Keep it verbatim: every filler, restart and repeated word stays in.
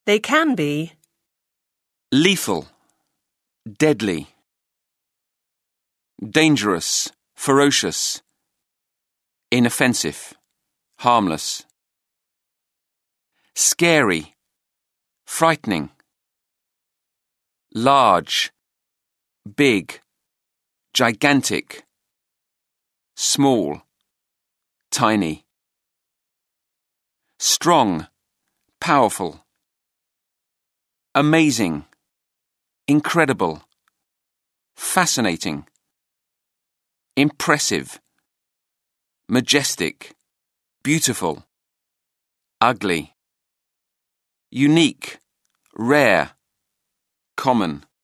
They can be lethal, deadly, dangerous, ferocious, inoffensive, harmless, scary, frightening, large, big, gigantic, small, tiny, strong, powerful, amazing, incredible, fascinating, impressive, majestic, beautiful, ugly, unique, rare, common.